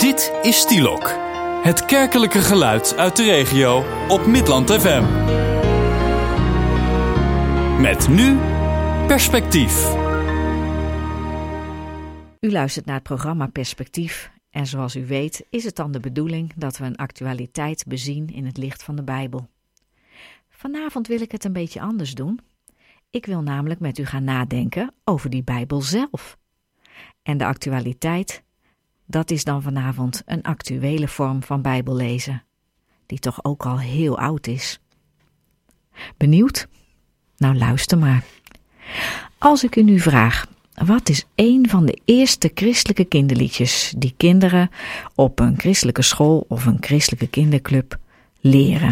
Dit is Stielok, het kerkelijke geluid uit de regio op Midland FM. Met nu Perspectief. U luistert naar het programma Perspectief en zoals u weet is het dan de bedoeling dat we een actualiteit bezien in het licht van de Bijbel. Vanavond wil ik het een beetje anders doen. Ik wil namelijk met u gaan nadenken over die Bijbel zelf. En de actualiteit, dat is dan vanavond een actuele vorm van Bijbellezen, die toch ook al heel oud is. Benieuwd? Nou, luister maar. Als ik u nu vraag, wat is een van de eerste christelijke kinderliedjes die kinderen op een christelijke school of een christelijke kinderclub leren?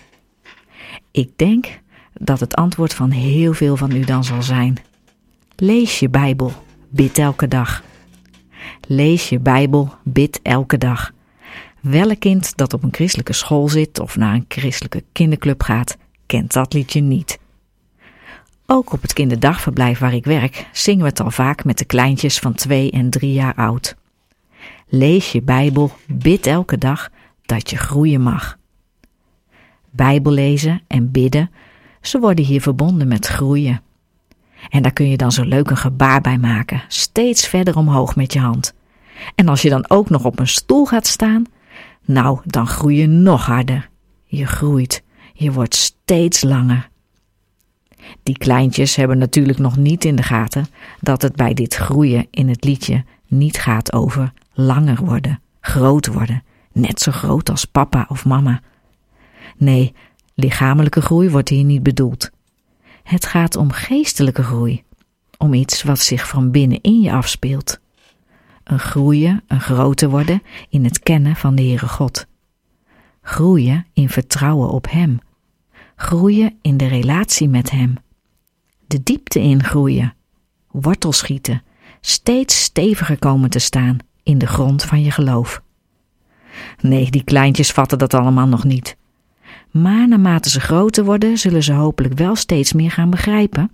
Ik denk dat het antwoord van heel veel van u dan zal zijn: lees je Bijbel, bid elke dag. Lees je Bijbel, bid elke dag. Welk kind dat op een christelijke school zit of naar een christelijke kinderclub gaat, kent dat liedje niet. Ook op het kinderdagverblijf waar ik werk zingen we het al vaak met de kleintjes van 2 en 3 jaar oud. Lees je Bijbel, bid elke dag dat je groeien mag. Bijbel lezen en bidden, ze worden hier verbonden met groeien. En daar kun je dan zo leuk een gebaar bij maken, steeds verder omhoog met je hand. En als je dan ook nog op een stoel gaat staan, nou, dan groei je nog harder. Je groeit, je wordt steeds langer. Die kleintjes hebben natuurlijk nog niet in de gaten dat het bij dit groeien in het liedje niet gaat over langer worden, groot worden, net zo groot als papa of mama. Nee, lichamelijke groei wordt hier niet bedoeld. Het gaat om geestelijke groei, om iets wat zich van binnen in je afspeelt. Een groeien, een groter worden in het kennen van de Heere God. Groeien in vertrouwen op Hem. Groeien in de relatie met Hem. De diepte in groeien. Wortel schieten. Steeds steviger komen te staan in de grond van je geloof. Nee, die kleintjes vatten dat allemaal nog niet. Maar naarmate ze groter worden, zullen ze hopelijk wel steeds meer gaan begrijpen.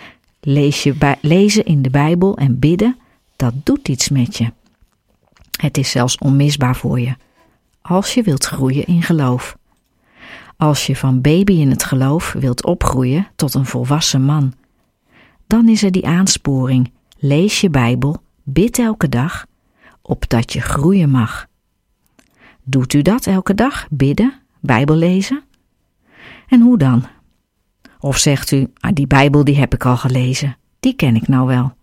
Lezen in de Bijbel en bidden, dat doet iets met je. Het is zelfs onmisbaar voor je, als je wilt groeien in geloof. Als je van baby in het geloof wilt opgroeien tot een volwassen man, dan is er die aansporing: lees je Bijbel, bid elke dag, opdat je groeien mag. Doet u dat elke dag, bidden, Bijbel lezen? En hoe dan? Of zegt u, die Bijbel die heb ik al gelezen, die ken ik nou wel.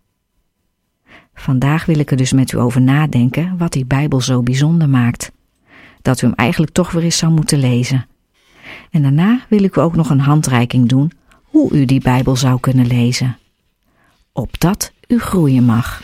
Vandaag wil ik er dus met u over nadenken wat die Bijbel zo bijzonder maakt. Dat u hem eigenlijk toch weer eens zou moeten lezen. En daarna wil ik u ook nog een handreiking doen hoe u die Bijbel zou kunnen lezen. Opdat u groeien mag.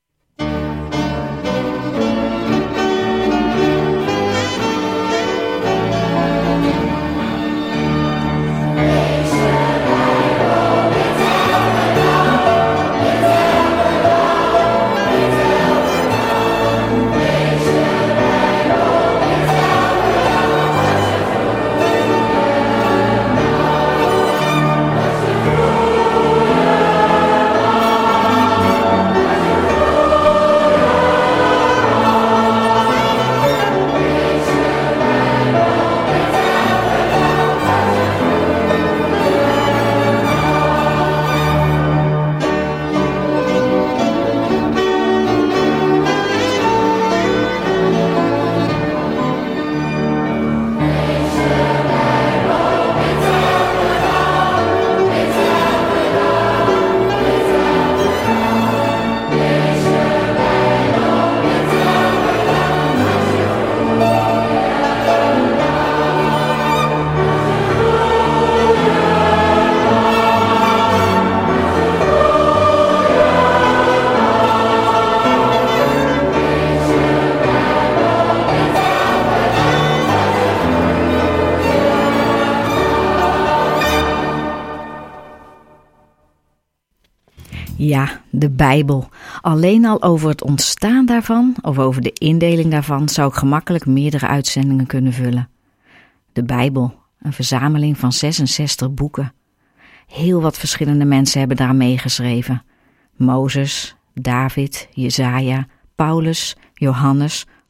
Ja, de Bijbel. Alleen al over het ontstaan daarvan of over de indeling daarvan zou ik gemakkelijk meerdere uitzendingen kunnen vullen. De Bijbel, een verzameling van 66 boeken. Heel wat verschillende mensen hebben daar meegeschreven. Mozes, David, Jesaja, Paulus, Johannes,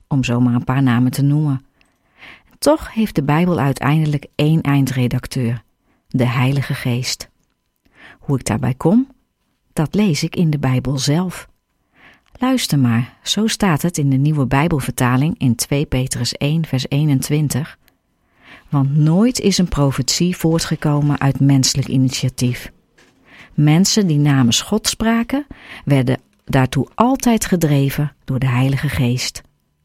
om zomaar een paar namen te noemen. Toch heeft de Bijbel uiteindelijk 1 eindredacteur, de Heilige Geest. Hoe ik daarbij kom, dat lees ik in de Bijbel zelf. Luister maar, zo staat het in de Nieuwe Bijbelvertaling in 2 Petrus 1 vers 21. Want nooit is een profetie voortgekomen uit menselijk initiatief. Mensen die namens God spraken, werden daartoe altijd gedreven door de Heilige Geest.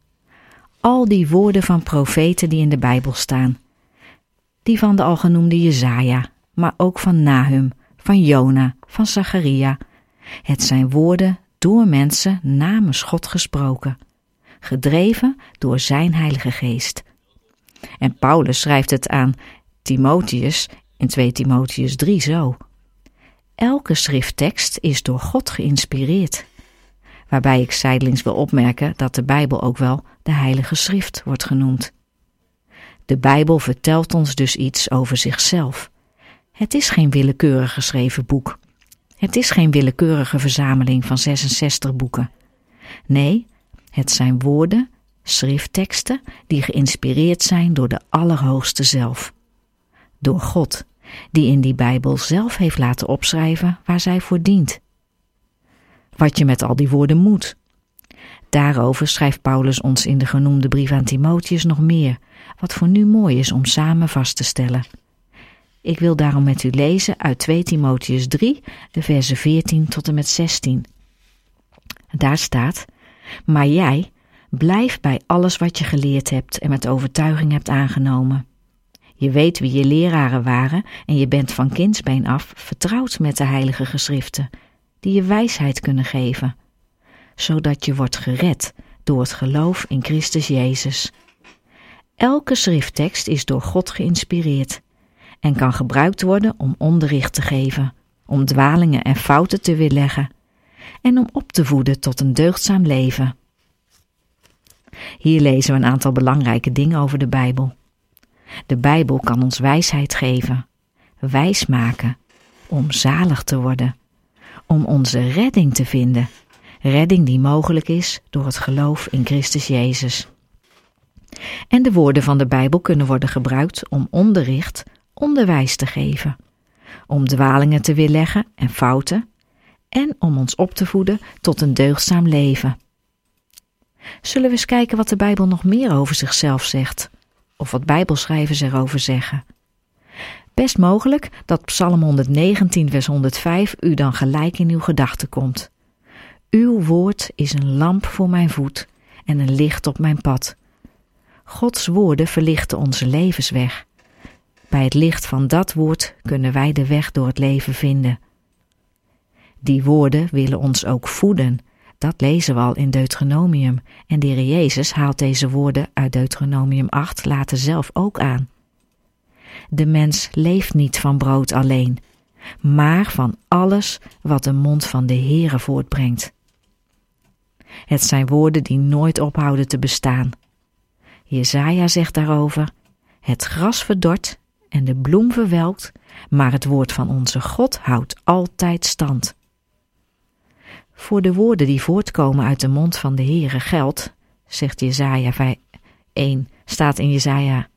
Al die woorden van profeten die in de Bijbel staan, die van de al genoemde Jesaja, maar ook van Nahum, van Jona, van Zacharia. Het zijn woorden door mensen namens God gesproken, gedreven door zijn Heilige Geest. En Paulus schrijft het aan Timotheus in 2 Timotheus 3 zo. Elke schrifttekst is door God geïnspireerd. Waarbij ik zijdelings wil opmerken dat de Bijbel ook wel de Heilige Schrift wordt genoemd. De Bijbel vertelt ons dus iets over zichzelf. Het is geen willekeurig geschreven boek. Het is geen willekeurige verzameling van 66 boeken. Nee, het zijn woorden, schriftteksten die geïnspireerd zijn door de Allerhoogste zelf. Door God, die in die Bijbel zelf heeft laten opschrijven waar zij voor dient. Wat je met al die woorden moet. Daarover schrijft Paulus ons in de genoemde brief aan Timotheus nog meer, wat voor nu mooi is om samen vast te stellen. Ik wil daarom met u lezen uit 2 Timotheus 3, de versen 14 tot en met 16. Daar staat: Maar jij, blijf bij alles wat je geleerd hebt en met overtuiging hebt aangenomen. Je weet wie je leraren waren en je bent van kindsbeen af vertrouwd met de heilige geschriften, die je wijsheid kunnen geven, zodat je wordt gered door het geloof in Christus Jezus. Elke schrifttekst is door God geïnspireerd en kan gebruikt worden om onderricht te geven, om dwalingen en fouten te weerleggen en om op te voeden tot een deugdzaam leven. Hier lezen we een aantal belangrijke dingen over de Bijbel. De Bijbel kan ons wijsheid geven, wijs maken, om zalig te worden, om onze redding te vinden, redding die mogelijk is door het geloof in Christus Jezus. En de woorden van de Bijbel kunnen worden gebruikt om onderricht, onderwijs te geven, om dwalingen te weerleggen en fouten en om ons op te voeden tot een deugdzaam leven. Zullen we eens kijken wat de Bijbel nog meer over zichzelf zegt, of wat Bijbelschrijvers erover zeggen? Best mogelijk dat Psalm 119 vers 105 u dan gelijk in uw gedachten komt. Uw woord is een lamp voor mijn voet en een licht op mijn pad. Gods woorden verlichten onze levensweg. Bij het licht van dat woord kunnen wij de weg door het leven vinden. Die woorden willen ons ook voeden. Dat lezen we al in Deuteronomium. En de Heer Jezus haalt deze woorden uit Deuteronomium 8 later zelf ook aan. De mens leeft niet van brood alleen, maar van alles wat de mond van de Heere voortbrengt. Het zijn woorden die nooit ophouden te bestaan. Jesaja zegt daarover: het gras verdort en de bloem verwelkt, maar het woord van onze God houdt altijd stand. Voor de woorden die voortkomen uit de mond van de Heere geldt, zegt Jesaja 1, staat in Jesaja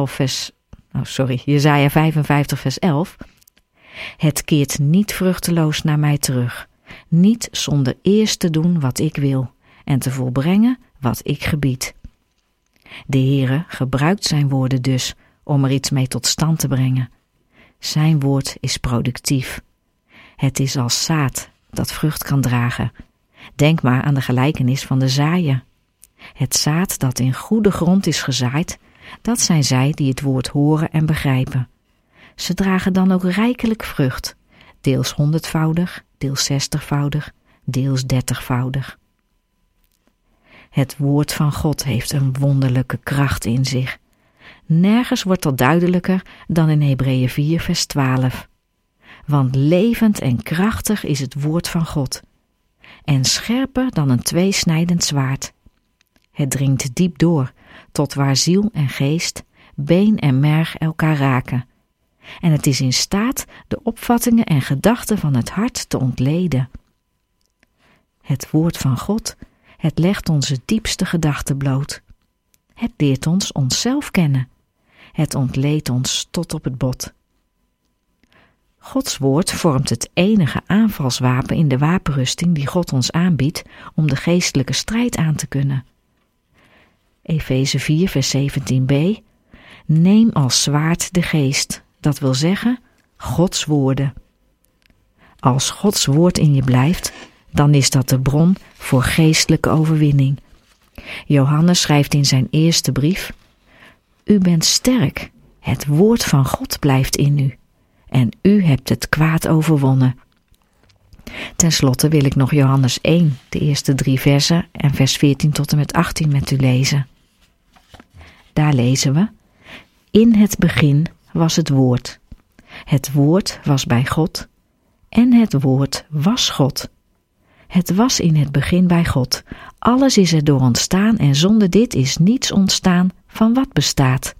55 vers 11. Het keert niet vruchteloos naar mij terug, niet zonder eerst te doen wat ik wil en te volbrengen wat ik gebied. De Heere gebruikt zijn woorden dus om er iets mee tot stand te brengen. Zijn woord is productief. Het is als zaad dat vrucht kan dragen. Denk maar aan de gelijkenis van de zaaier. Het zaad dat in goede grond is gezaaid, dat zijn zij die het woord horen en begrijpen. Ze dragen dan ook rijkelijk vrucht, deels 100-voudig, deels 60-voudig, deels 30-voudig. Het woord van God heeft een wonderlijke kracht in zich. Nergens wordt dat duidelijker dan in Hebreeën 4 vers 12. Want levend en krachtig is het woord van God, en scherper dan een tweesnijdend zwaard. Het dringt diep door, tot waar ziel en geest, been en merg elkaar raken. En het is in staat de opvattingen en gedachten van het hart te ontleden. Het woord van God Het legt onze diepste gedachten bloot. Het leert ons onszelf kennen. Het ontleedt ons tot op het bot. Gods woord vormt het enige aanvalswapen in de wapenrusting die God ons aanbiedt om de geestelijke strijd aan te kunnen. Efeze 4 vers 17b. Neem als zwaard de geest, dat wil zeggen Gods woorden. Als Gods woord in je blijft, dan is dat de bron voor geestelijke overwinning. Johannes schrijft in zijn eerste brief: U bent sterk, het woord van God blijft in u en u hebt het kwaad overwonnen. Ten slotte wil ik nog Johannes 1, de eerste 3 versen en vers 14 tot en met 18 met u lezen. Daar lezen we: In het begin was het woord. Het woord was bij God en het woord was God. Het was in het begin bij God. Alles is erdoor ontstaan en zonder dit is niets ontstaan van wat bestaat.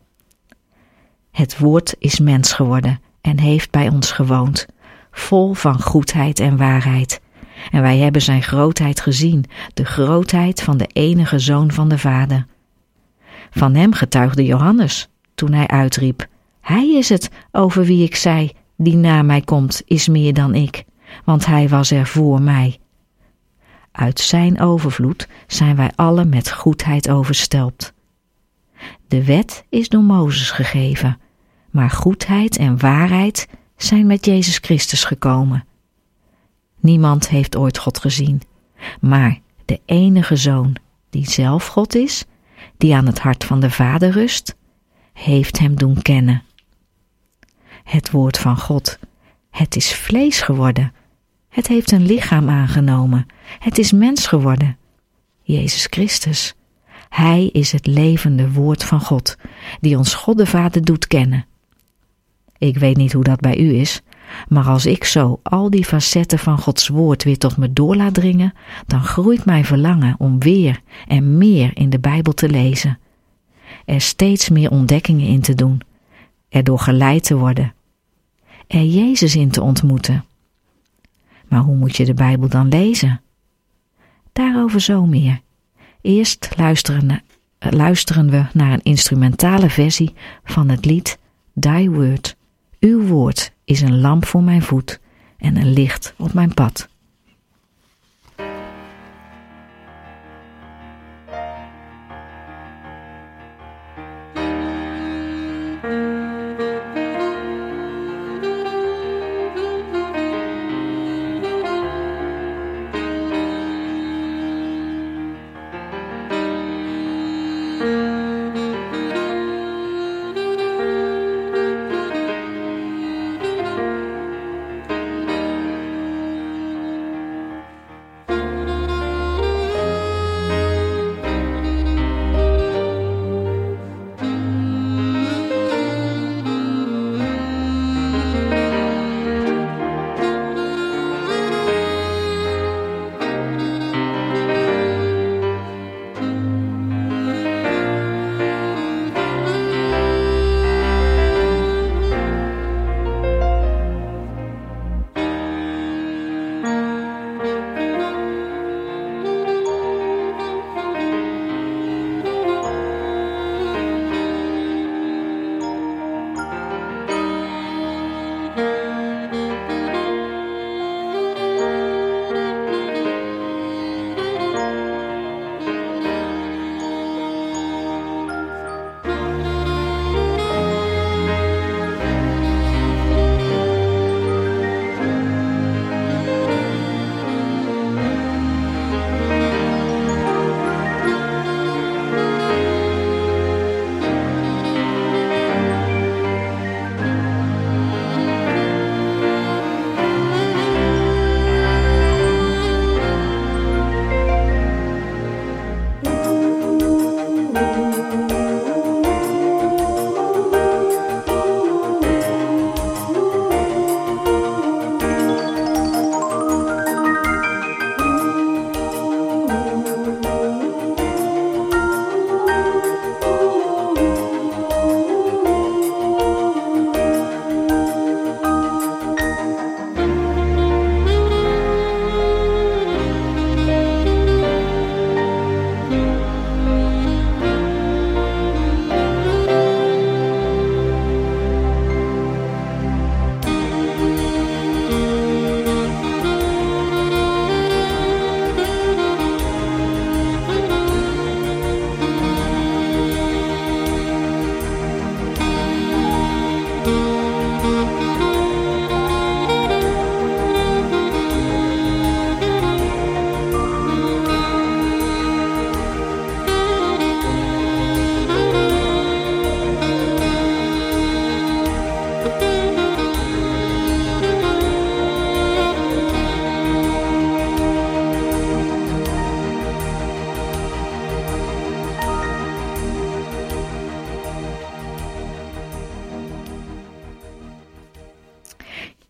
Het woord is mens geworden en heeft bij ons gewoond, vol van goedheid en waarheid. En wij hebben zijn grootheid gezien, de grootheid van de enige Zoon van de Vader. Van hem getuigde Johannes, toen hij uitriep: Hij is het over wie ik zei, die na mij komt, is meer dan ik, want hij was er voor mij. Uit zijn overvloed zijn wij allen met goedheid overstelpt. De wet is door Mozes gegeven, maar goedheid en waarheid zijn met Jezus Christus gekomen. Niemand heeft ooit God gezien, maar de enige Zoon, die zelf God is, die aan het hart van de Vader rust, heeft hem doen kennen. Het woord van God, het is vlees geworden. Het heeft een lichaam aangenomen. Het is mens geworden. Jezus Christus. Hij is het levende woord van God, die ons God de Vader doet kennen. Ik weet niet hoe dat bij u is, maar als ik zo al die facetten van Gods woord weer tot me door laat dringen, dan groeit mijn verlangen om weer en meer in de Bijbel te lezen. Er steeds meer ontdekkingen in te doen. Erdoor geleid te worden. Er Jezus in te ontmoeten. Maar hoe moet je de Bijbel dan lezen? Daarover zo meer. Eerst luisteren we naar een instrumentale versie van het lied Thy Word. Uw woord is een lamp voor mijn voet en een licht op mijn pad.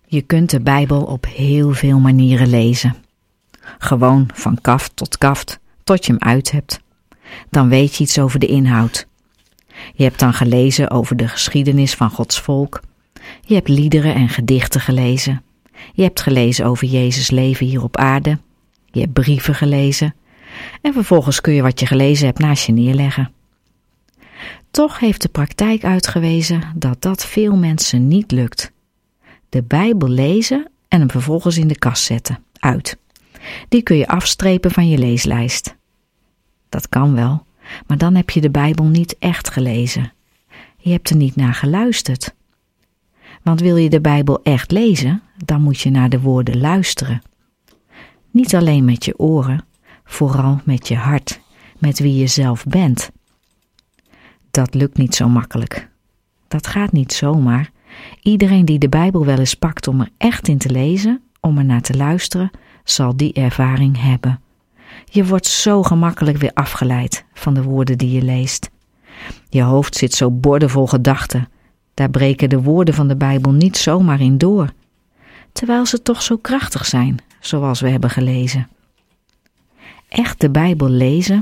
Je kunt de Bijbel op heel veel manieren lezen. Gewoon van kaft tot kaft, tot je hem uit hebt. Dan weet je iets over de inhoud. Je hebt dan gelezen over de geschiedenis van Gods volk. Je hebt liederen en gedichten gelezen. Je hebt gelezen over Jezus' leven hier op aarde. Je hebt brieven gelezen. En vervolgens kun je wat je gelezen hebt naast je neerleggen. Toch heeft de praktijk uitgewezen dat dat veel mensen niet lukt. De Bijbel lezen en hem vervolgens in de kast zetten, uit. Die kun je afstrepen van je leeslijst. Dat kan wel, maar dan heb je de Bijbel niet echt gelezen. Je hebt er niet naar geluisterd. Want wil je de Bijbel echt lezen, dan moet je naar de woorden luisteren. Niet alleen met je oren, vooral met je hart, met wie je zelf bent. Dat lukt niet zo makkelijk. Dat gaat niet zomaar. Iedereen die de Bijbel wel eens pakt om er echt in te lezen, om er naar te luisteren, zal die ervaring hebben. Je wordt zo gemakkelijk weer afgeleid van de woorden die je leest. Je hoofd zit zo boordevol gedachten. Daar breken de woorden van de Bijbel niet zomaar in door. Terwijl ze toch zo krachtig zijn, zoals we hebben gelezen. Echt de Bijbel lezen,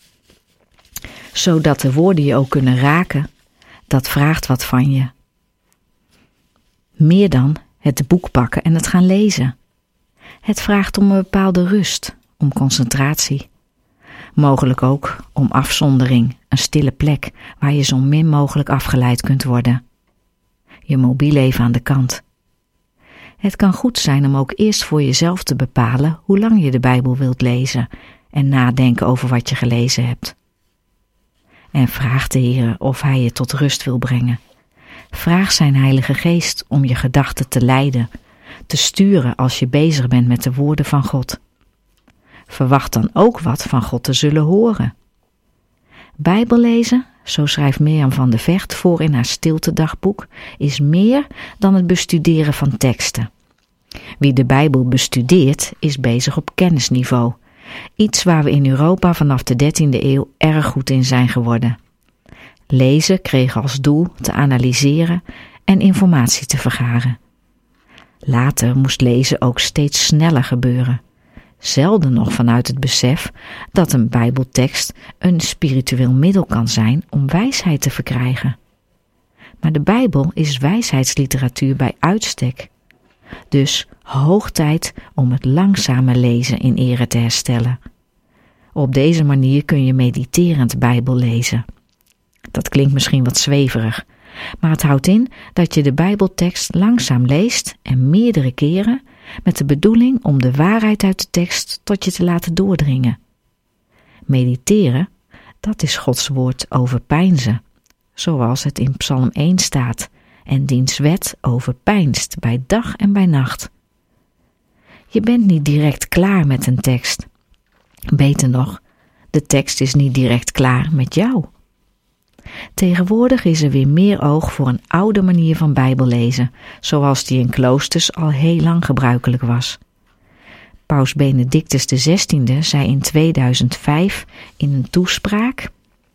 zodat de woorden je ook kunnen raken, dat vraagt wat van je. Meer dan het boek pakken en het gaan lezen. Het vraagt om een bepaalde rust, om concentratie. Mogelijk ook om afzondering, een stille plek waar je zo min mogelijk afgeleid kunt worden. Je mobiel even aan de kant. Het kan goed zijn om ook eerst voor jezelf te bepalen hoe lang je de Bijbel wilt lezen en nadenken over wat je gelezen hebt. En vraag de Heer of Hij je tot rust wil brengen. Vraag zijn Heilige Geest om je gedachten te leiden, te sturen als je bezig bent met de woorden van God. Verwacht dan ook wat van God te zullen horen. Bijbel lezen, zo schrijft Mirjam van de Vecht voor in haar stiltedagboek, is meer dan het bestuderen van teksten. Wie de Bijbel bestudeert, is bezig op kennisniveau. Iets waar we in Europa vanaf de 13e eeuw erg goed in zijn geworden. Lezen kreeg als doel te analyseren en informatie te vergaren. Later moest lezen ook steeds sneller gebeuren. Zelden nog vanuit het besef dat een Bijbeltekst een spiritueel middel kan zijn om wijsheid te verkrijgen. Maar de Bijbel is wijsheidsliteratuur bij uitstek. Dus hoog tijd om het langzame lezen in ere te herstellen. Op deze manier kun je mediterend Bijbel lezen. Dat klinkt misschien wat zweverig, maar het houdt in dat je de Bijbeltekst langzaam leest en meerdere keren met de bedoeling om de waarheid uit de tekst tot je te laten doordringen. Mediteren, dat is Gods woord overpeinzen, zoals het in Psalm 1 staat, en diens wet overpeinst bij dag en bij nacht. Je bent niet direct klaar met een tekst. Beter nog, de tekst is niet direct klaar met jou. Tegenwoordig is er weer meer oog voor een oude manier van Bijbel lezen, zoals die in kloosters al heel lang gebruikelijk was. Paus Benedictus XVI zei in 2005 in een toespraak: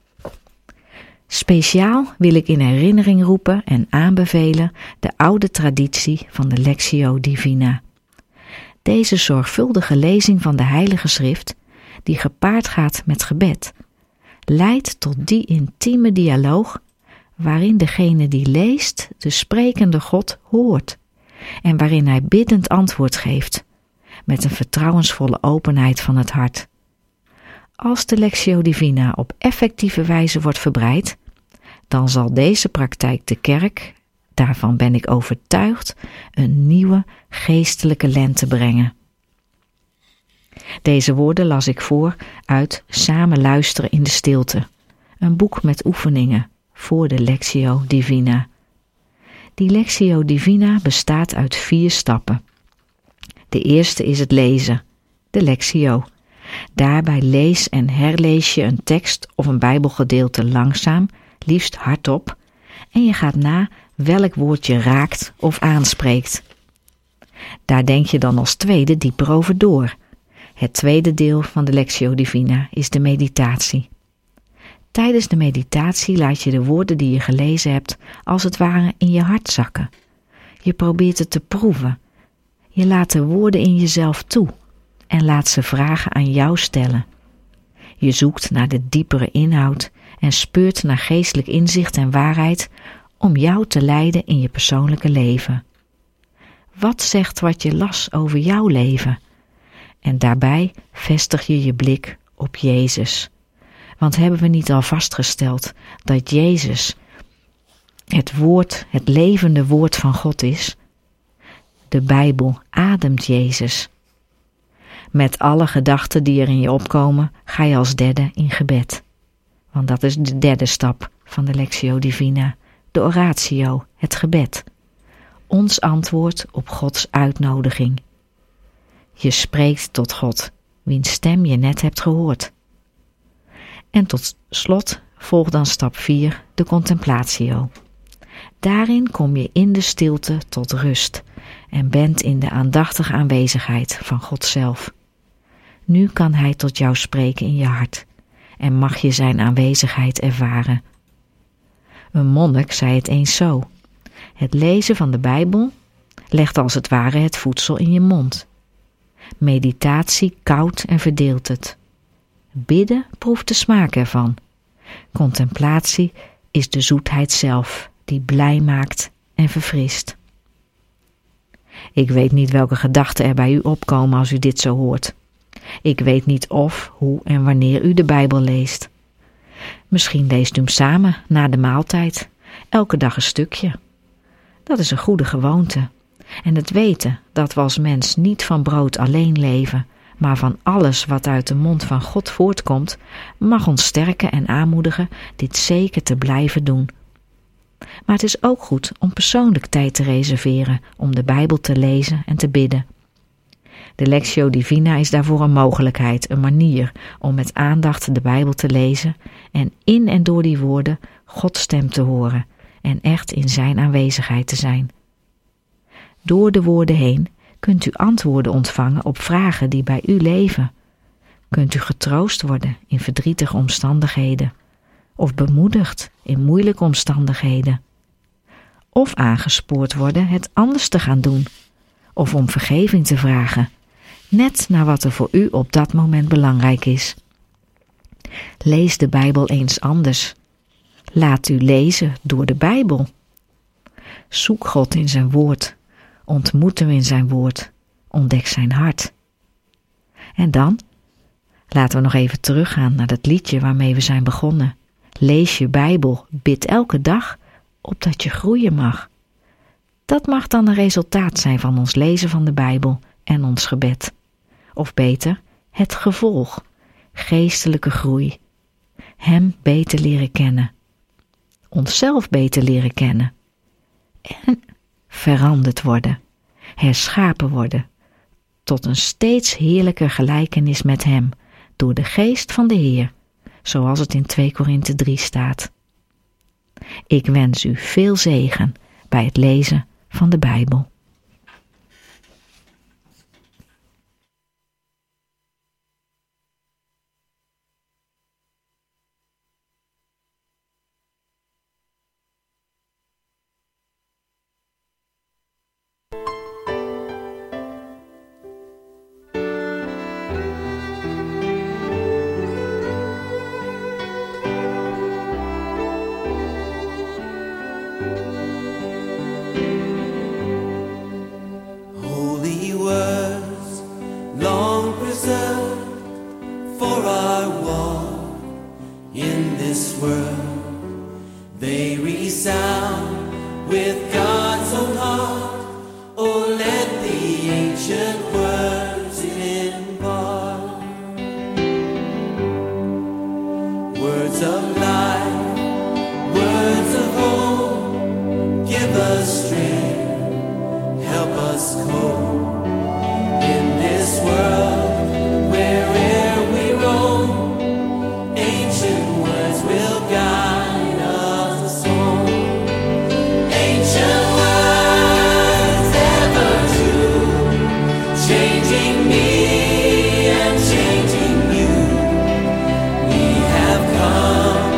speciaal wil ik in herinnering roepen en aanbevelen de oude traditie van de Lectio Divina. Deze zorgvuldige lezing van de Heilige Schrift, die gepaard gaat met gebed, leidt tot die intieme dialoog waarin degene die leest de sprekende God hoort en waarin hij biddend antwoord geeft met een vertrouwensvolle openheid van het hart. Als de Lectio Divina op effectieve wijze wordt verbreid, dan zal deze praktijk de kerk, daarvan ben ik overtuigd, een nieuwe geestelijke lente brengen. Deze woorden las ik voor uit Samen luisteren in de stilte, een boek met oefeningen voor de Lectio Divina. Die Lectio Divina bestaat uit 4 stappen. De eerste is het lezen, de Lectio. Daarbij lees en herlees je een tekst of een Bijbelgedeelte langzaam, liefst hardop, en je gaat na welk woord je raakt of aanspreekt. Daar denk je dan als tweede dieper over door. Het tweede deel van de Lectio Divina is de meditatie. Tijdens de meditatie laat je de woorden die je gelezen hebt als het ware in je hart zakken. Je probeert het te proeven. Je laat de woorden in jezelf toe en laat ze vragen aan jou stellen. Je zoekt naar de diepere inhoud en speurt naar geestelijk inzicht en waarheid om jou te leiden in je persoonlijke leven. Wat zegt wat je las over jouw leven? En daarbij vestig je je blik op Jezus. Want hebben we niet al vastgesteld dat Jezus het woord, het levende woord van God is? De Bijbel ademt Jezus. Met alle gedachten die er in je opkomen, ga je als derde in gebed. Want dat is de derde stap van de Lectio Divina, de oratio, het gebed. Ons antwoord op Gods uitnodiging. Je spreekt tot God, wiens stem je net hebt gehoord. En tot slot volgt dan stap 4, de contemplatio. Daarin kom je in de stilte tot rust en bent in de aandachtige aanwezigheid van God zelf. Nu kan Hij tot jou spreken in je hart en mag je zijn aanwezigheid ervaren. Een monnik zei het eens zo: het lezen van de Bijbel legt als het ware het voedsel in je mond. Meditatie koudt en verdeelt het. Bidden proeft de smaak ervan. Contemplatie is de zoetheid zelf die blij maakt en verfrist. Ik weet niet welke gedachten er bij u opkomen als u dit zo hoort. Ik weet niet of, hoe en wanneer u de Bijbel leest. Misschien leest u hem samen na de maaltijd, elke dag een stukje. Dat is een goede gewoonte. En het weten dat we als mens niet van brood alleen leven, maar van alles wat uit de mond van God voortkomt, mag ons sterken en aanmoedigen dit zeker te blijven doen. Maar het is ook goed om persoonlijk tijd te reserveren om de Bijbel te lezen en te bidden. De Lectio Divina is daarvoor een mogelijkheid, een manier om met aandacht de Bijbel te lezen en in en door die woorden Gods stem te horen en echt in zijn aanwezigheid te zijn. Door de woorden heen kunt u antwoorden ontvangen op vragen die bij u leven. Kunt u getroost worden in verdrietige omstandigheden of bemoedigd in moeilijke omstandigheden. Of aangespoord worden het anders te gaan doen of om vergeving te vragen, net naar wat er voor u op dat moment belangrijk is. Lees de Bijbel eens anders. Laat u lezen door de Bijbel. Zoek God in zijn woord. Ontmoet hem in zijn woord. Ontdek zijn hart. En dan? Laten we nog even teruggaan naar dat liedje waarmee we zijn begonnen. Lees je Bijbel, bid elke dag, opdat je groeien mag. Dat mag dan een resultaat zijn van ons lezen van de Bijbel en ons gebed. Of beter, het gevolg, geestelijke groei. Hem beter leren kennen. Onszelf beter leren kennen. En veranderd worden, herschapen worden, tot een steeds heerlijker gelijkenis met hem, door de geest van de Heer, zoals het in 2 Korinthe 3 staat. Ik wens u veel zegen bij het lezen van de Bijbel.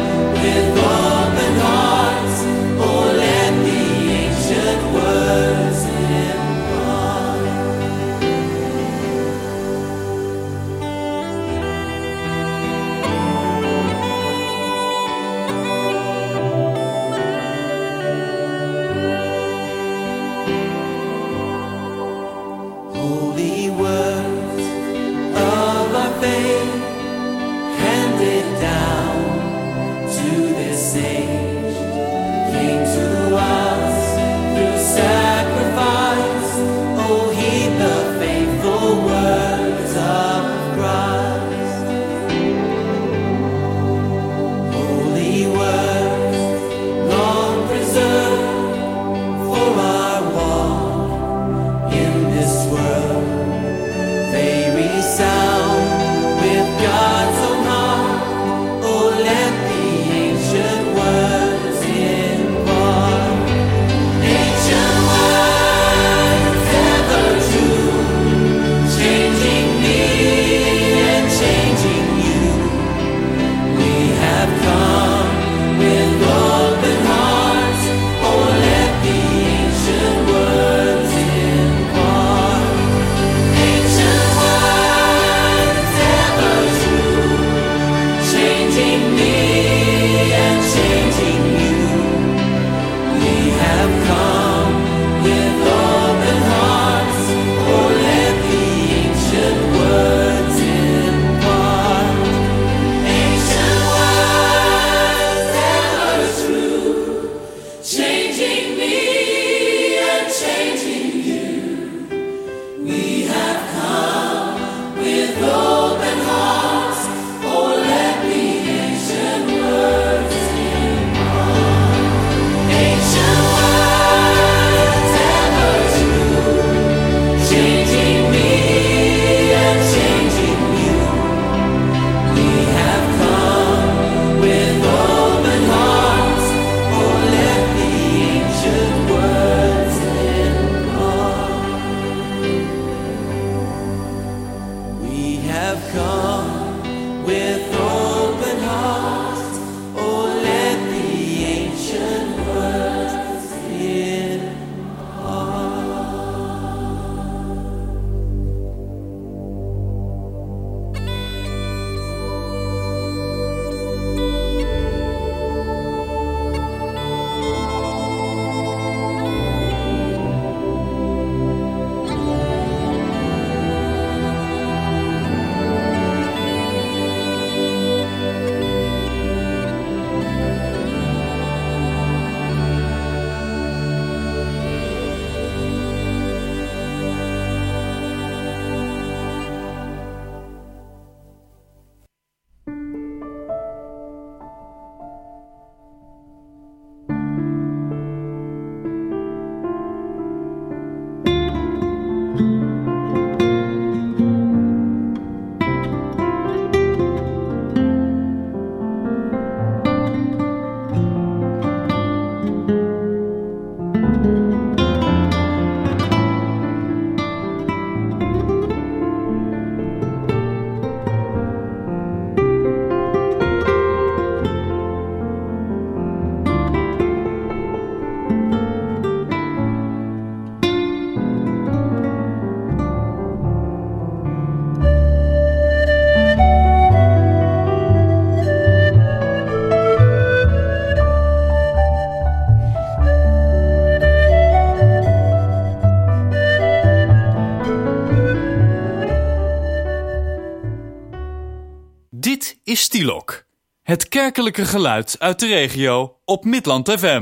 With open hearts, oh, let the ancient words Tilok. Het kerkelijke geluid uit de regio op Midland FM.